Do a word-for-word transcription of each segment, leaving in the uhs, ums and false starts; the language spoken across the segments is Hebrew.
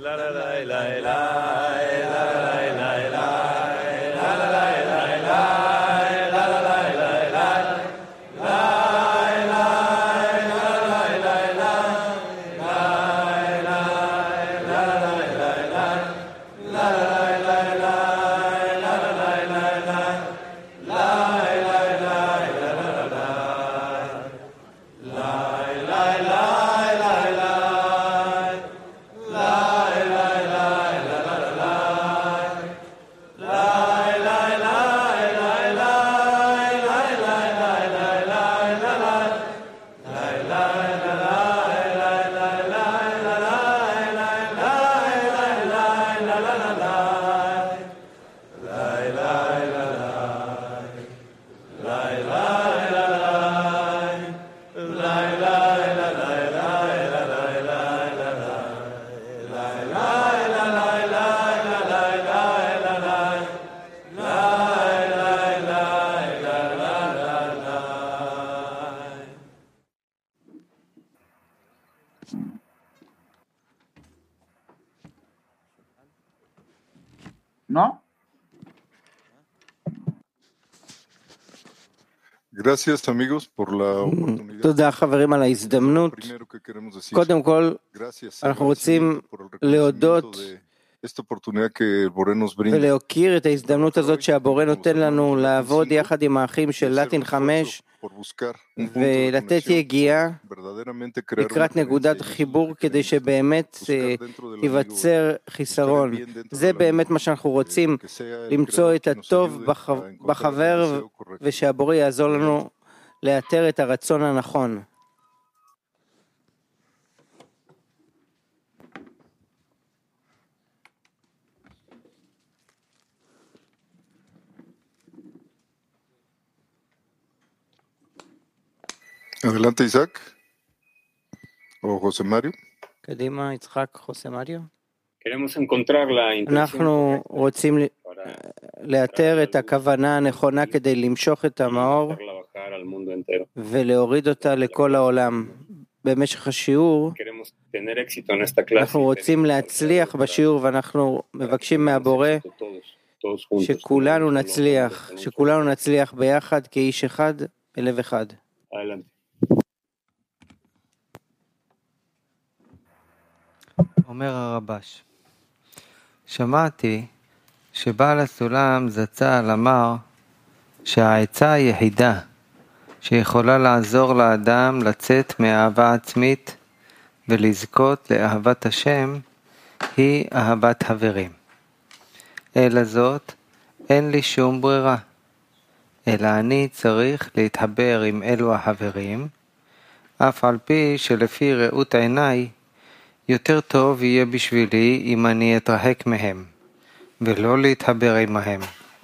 ¿No? Gracias amigos por la oportunidad. תודה חברים על ההזדמנות. קודם כל, אנחנו רוצים להודות ולהוקיר את ההזדמנות הזאת שהבורא נותן לנו לעבוד יחד עם האחים של לטין חמש ולתת יגיעה לקראת נקודת חיבור כדי שבאמת ייווצר חיסרון. זה באמת מה שאנחנו רוצים, למצוא את הטוב בחבר ושהבורא יעזור לנו לאתר את הרצון הנכון. Adelante Isaac o José Mario. קדימה, יצחק, חוסה מריו. אנחנו אנחנו רוצים לאתר את הכוונה הנכונה כדי למשוך את המאור ולהוריד אותה לכל העולם. במשך השיעור אנחנו רוצים להצליח בשיעור ואנחנו מבקשים מהבורא שכולנו נצליח, שכולנו נצליח ביחד כאיש אחד בלב אחד. אומר הרבש, שמעתי שבעל הסולם זצ"ל אמר שהעצה היחידה שיכולה לעזור לאדם לצאת מאהבה עצמית ולזכות לאהבת השם היא אהבת חברים. אלא זאת אין לי שום ברירה, אלא אני צריך להתחבר עם אלו החברים, אף על פי שלפי ראות עיניי יותר טוב יהיה בשבילי אם אני אתרחק מהם, ולא להתחבר עמהם.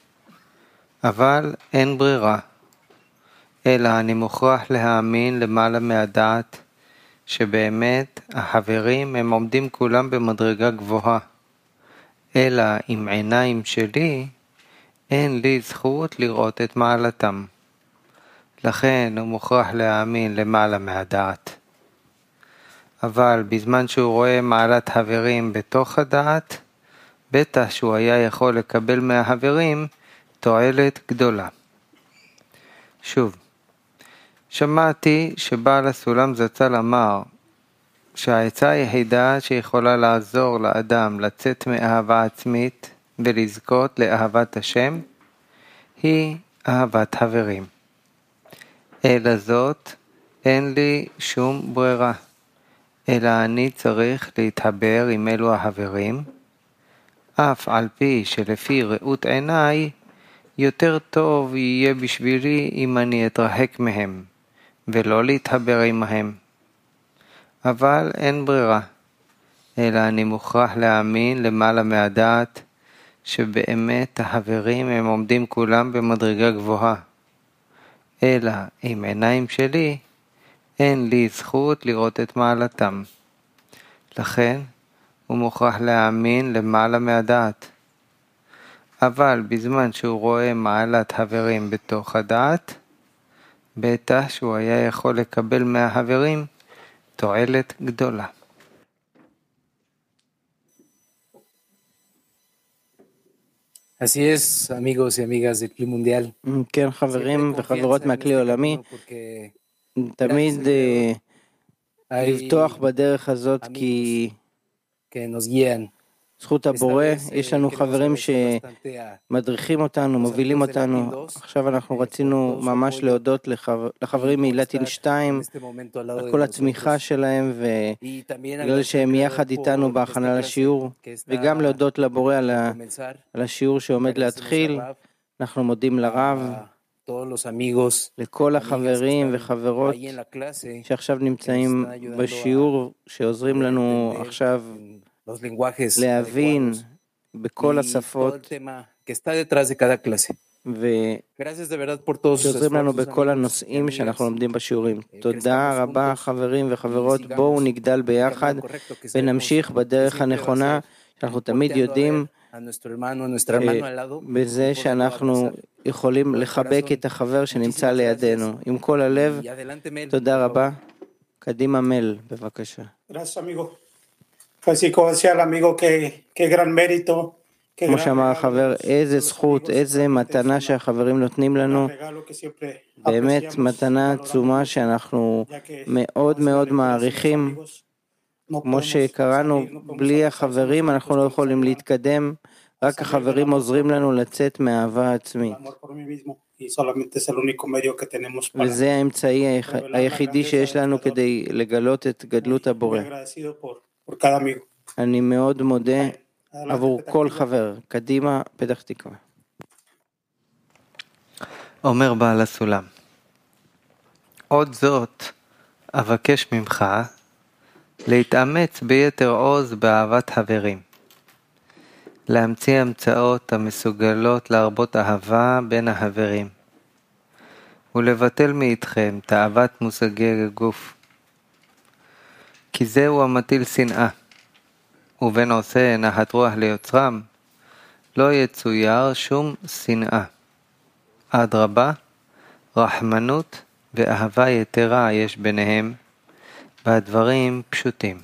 אבל אין ברירה, אלא אני מוכרח להאמין למעלה מהדעת, שבאמת החברים הם עומדים כולם במדרגה גבוהה, אלא עם עיניים שלי אין לי זכות לראות את מעלתם. לכן הוא מוכרח להאמין למעלה מהדעת. אבל בזמן שהוא רואה מעלת חברים בתוך הדעת, בטח שהוא היה יכול לקבל מהחברים תועלת גדולה. שוב, שמעתי שבעל הסולם זצ"ל אמר שהעצה היחידה שיכולה לעזור לאדם לצאת מאהבה עצמית ולזכות לאהבת השם היא אהבת חברים. אלא זאת אין לי שום ברירה, אלא אני צריך להתחבר עם אלו החברים, אף על פי שלפי ראות עיניי יותר טוב יהיה בשבילי אם אני אתרחק מהם, ולא להתחבר עמהם. אבל אין ברירה, אלא אני מוכרח להאמין למעלה מהדעת, שבאמת החברים הם עומדים כולם במדרגה גבוהה, אלא עם עיניים שלי אין לי זכות לראות את מעלתם. לכן הוא מוכרח להאמין למעלה מהדעת. אבל בזמן שהוא רואה מעלת חברים בתוך הדעת, בטח שהוא היה יכול לקבל מהחברים תועלת גדולה. כן, חברים וחברות מהכלי העולמי, תמיד לבטוח בדרך הזאת, כי זכות הבורא, יש לנו חברים שמדריכים אותנו, מובילים אותנו. עכשיו אנחנו רצינו ממש להודות לחברים מלטין שתיים על כל התמיכה שלהם, ובגלל שהם יחד איתנו בהכנה לשיעור, וגם להודות לבורא על השיעור שעומד להתחיל. אנחנו מודים לרב, לכל החברים וחברות שעכשיו נמצאים בשיעור, שעוזרים לנו עכשיו להבין בכל השפות ועוזרים לנו בכל הנושאים שאנחנו לומדים בשיעורים. תודה רבה חברים וחברות, בואו נגדל ביחד ונמשיך בדרך הנכונה שאנחנו תמיד יודעים, בזה שאנחנו יכולים לחבק את החבר שנמצא לידינו עם כל הלב. תודה רבה. קדימה מל, בבקשה. כמו שאמר החבר, איזה זכות, איזה מתנה שהחברים נותנים לנו, באמת מתנה עצומה שאנחנו מאוד מאוד מעריכים. כמו שקראנו, בלי החברים אנחנו לא יכולים להתקדם, רק החברים עוזרים לנו לצאת מהאהבה העצמית. וזה האמצעי היחידי שיש לנו כדי לגלות את גדלות הבורא. אני מאוד מודה עבור כל חבר. קדימה, פתח תקווה. אומר בעל הסולם, עוד זאת אבקש ממך להתאמץ ביתר עוז באהבת חברים, להמציא המצאות המסוגלות להרבות אהבה בין החברים, ולבטל מאיתכם תאוות מושגי הגוף, כי זהו המטיל שנאה, ובין עושה נחת רוח ליוצרם, לא יצויר שום שנאה. אדרבה, רחמנות ואהבה יתרה יש ביניהם, והדברים פשוטים.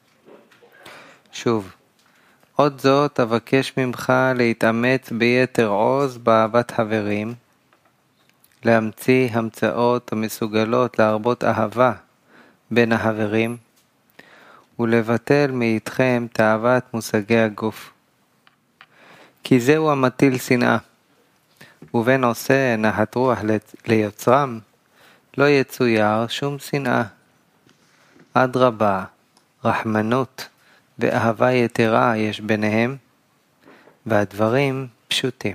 שוב, עוד זאת אבקש ממך להתאמץ ביתר עוז באהבת חברים, להמציא המצאות המסוגלות להרבות אהבה בין החברים, ולבטל מאיתכם תאוות מושגי הגוף. כי זהו המטיל שנאה, ובין עושה נחת רוח ליוצרם, לא יצויר שום שנאה. אדרבה, רחמנות ואהבה יתרה יש ביניהם, והדברים פשוטים.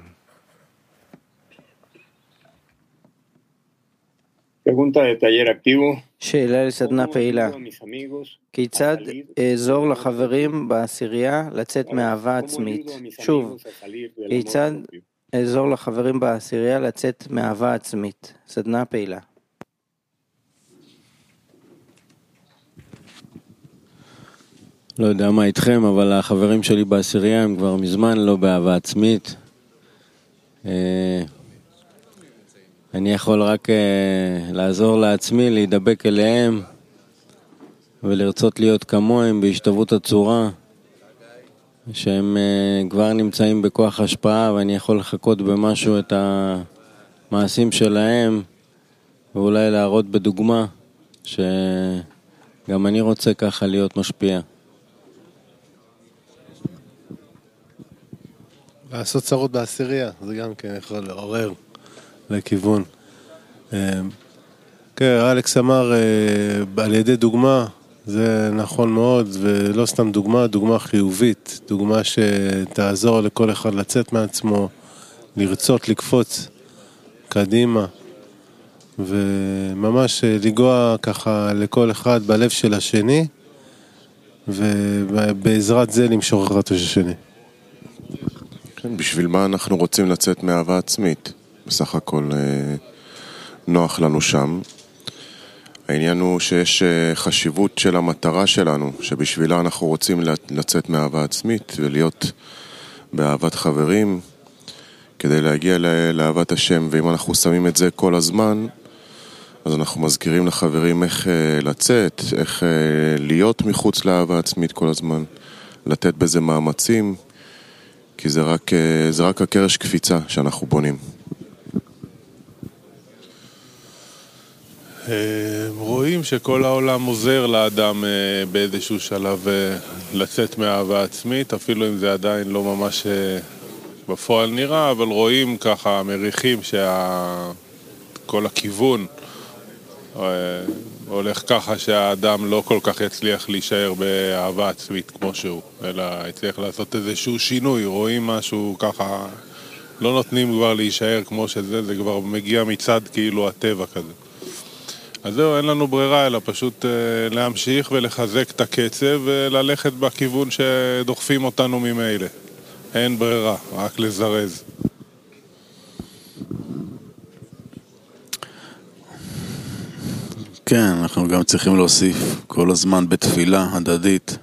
שאלה לסדנה פעילה. כיצד אעזור לחברים בעשירייה לצאת מאהבה עצמית? שוב, כיצד אעזור לחברים בעשירייה לצאת מאהבה עצמית? סדנה פעילה. לא יודע מה איתכם, אבל החברים שלי בעשירייה הם כבר מזמן לא באהבה עצמית. אני יכול רק לעזור לעצמי, להידבק אליהם ולרצות להיות כמוהם בהשתוות הצורה, שהם כבר נמצאים בכוח השפעה, ואני יכול לחכות במשהו את המעשים שלהם, ואולי להראות בדוגמה שגם אני רוצה ככה להיות משפיע. לעשות צרות בעשירייה, זה גם כן יכול לעורר לכיוון. כן, אלכס אמר על ידי דוגמה, זה נכון מאוד, ולא סתם דוגמה, דוגמה חיובית, דוגמה שתעזור לכל אחד לצאת מעצמו, לרצות לקפוץ קדימה, וממש לגוע ככה לכל אחד בלב של השני, ובעזרת זה למשוך אחד של השני. כן, בשביל מה אנחנו רוצים לצאת מאהבה עצמית? בסך הכל נוח לנו שם. העניין הוא שיש חשיבות של המטרה שלנו, שבשבילה אנחנו רוצים לצאת מאהבה עצמית ולהיות באהבת חברים, כדי להגיע לאהבת השם. ואם אנחנו שמים את זה כל הזמן, אז אנחנו מזכירים לחברים איך לצאת, איך להיות מחוץ לאהבה עצמית כל הזמן, לתת בזה מאמצים, כי כי זה רק, זה רק הקרש קפיצה שאנחנו בונים. רואים שכל העולם עוזר לאדם באיזשהו שלב לצאת מאהבה עצמית, אפילו אם זה עדיין לא ממש בפועל נראה, אבל רואים ככה, מריחים שכל הכיוון הולך ככה שהאדם לא כל כך יצליח להישאר באהבה עצמית כמו שהוא, אלא יצליח לעשות איזשהו שינוי, רואים משהו ככה, לא נותנים כבר להישאר כמו שזה, זה כבר מגיע מצד כאילו הטבע כזה. אז זהו, אין לנו ברירה, אלא פשוט להמשיך ולחזק את הקצב וללכת בכיוון שדוחפים אותנו ממילא. אין ברירה, רק לזרז. כן, אנחנו גם צריכים להוסיף כל הזמן בתפילה הדדית,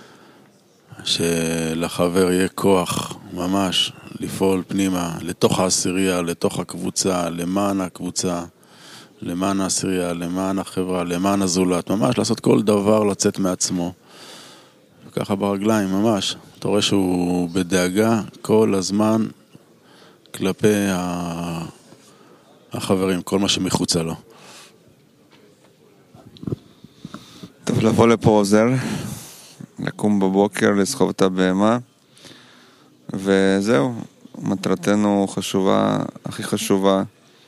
שלחבר יהיה כוח ממש לפעול פנימה, לתוך העשירייה, לתוך הקבוצה, למען הקבוצה, למען העשירייה, למען החברה, למען הזולת, ממש לעשות כל דבר לצאת מעצמו. ככה ברגליים, ממש. אתה רואה שהוא בדאגה כל הזמן כלפי החברים, כל מה שמחוצה לו. טוב, לבוא לפה עוזר, לקום בבוקר, לסחוב את הבהמה, וזהו, מטרתנו חשובה, הכי חשובה,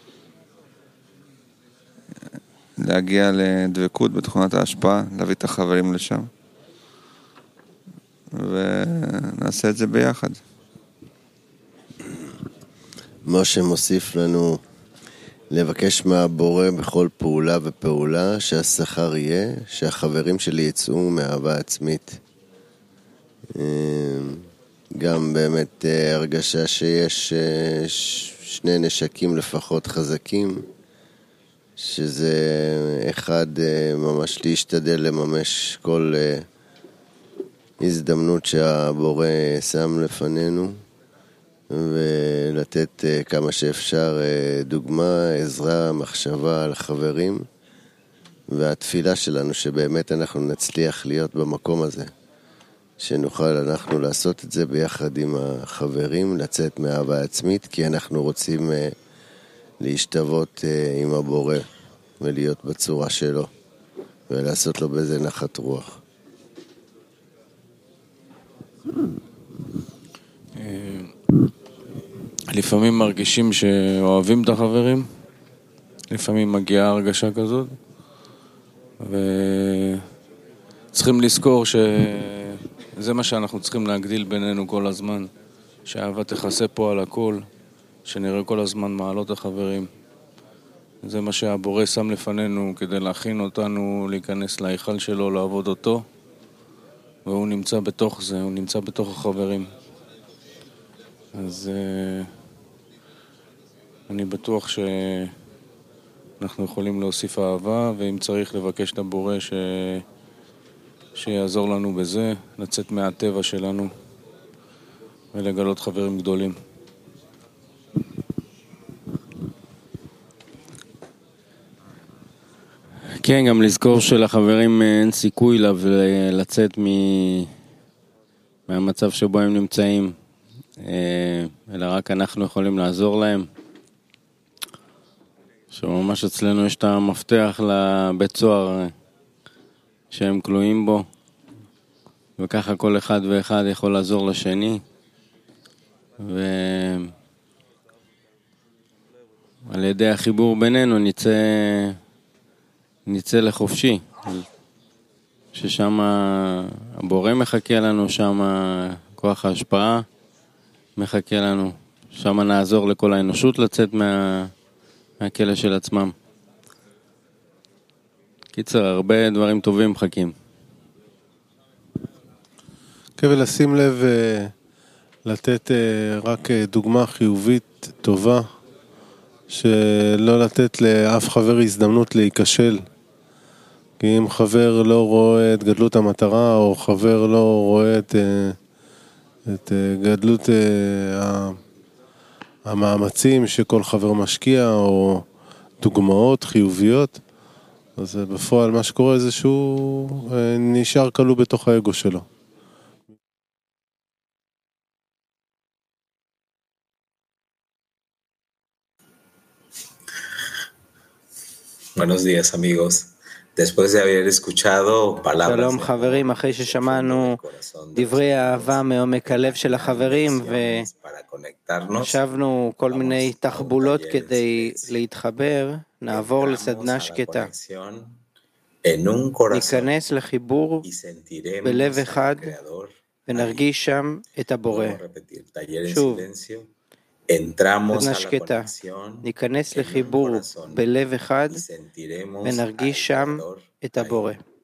להגיע לדבקות בתכונת ההשפעה, להביא את החברים לשם, ונעשה את זה ביחד. משה מוסיף לנו לבקש מהבורא בכל פעולה ופעולה שהשכר יהיה, שהחברים שלי יצאו מאהבה עצמית. גם באמת הרגשה שיש שני נשקים לפחות חזקים, שזה אחד ממש להשתדל לממש כל הזדמנות שהבורא שם לפנינו, ולתת כמה שאפשר דוגמה, עזרה, מחשבה על חברים, והתפילה שלנו שבאמת אנחנו נצליח להיות במקום הזה, שנוכל אנחנו לעשות את זה ביחד עם החברים, לצאת מאהבה עצמית, כי אנחנו רוצים להשתוות עם הבורא ולהיות בצורה שלו ולעשות לו בזה נחת רוח. לפעמים מרגישים שאוהבים את החברים, לפעמים מגיעה הרגשה כזאת, וצריכים לזכור שזה מה שאנחנו צריכים להגדיל בינינו כל הזמן, שהאהבה תכסה פה על הכל, שנראה כל הזמן מעלות החברים. זה מה שהבורא שם לפנינו כדי להכין אותנו להיכנס להיכל שלו, לעבוד אותו, והוא נמצא בתוך זה, הוא נמצא בתוך החברים. אז uh, אני בטוח שאנחנו יכולים להוסיף אהבה, ואם צריך לבקש את הבורא ש... שיעזור לנו בזה, לצאת מהטבע שלנו ולגלות חברים גדולים. כן, גם לזכור שלחברים אין סיכוי לצאת מ... מהמצב שבו הם נמצאים, אלא רק אנחנו יכולים לעזור להם. שממש אצלנו יש את המפתח לבית סוהר שהם כלואים בו, וככה כל אחד ואחד יכול לעזור לשני, ועל ידי החיבור בינינו נצא, נצא לחופשי, ששם הבורא מחכה לנו, שם כוח ההשפעה מחכה לנו, שם נעזור לכל האנושות לצאת מה, מהכלא של עצמם. קיצר, הרבה דברים טובים מחכים. כן, ולשים לב, לתת רק דוגמה חיובית טובה, שלא לתת לאף חבר הזדמנות להיכשל. כי אם חבר לא רואה את גדלות המטרה, או חבר לא רואה את, את גדלות המאמצים שכל חבר משקיע, או דוגמאות חיוביות, אז בפועל מה שקורה זה שהוא נשאר כלוא בתוך האגו שלו. Buenos días, amigos. Después de haber escuchado palabras שלום חברים, אחרי ששמענו דברי אהבה מעומק הלב של החברים וחשבנו כל מיני תחבולות כדי להתחבר, נעבור לסדנה שקטה. ניכנס לחיבור בלב אחד ונרגיש שם את הבורא. שוב, סדנה שקטה, ניכנס לחיבור בלב אחד ונרגיש שם את הבורא.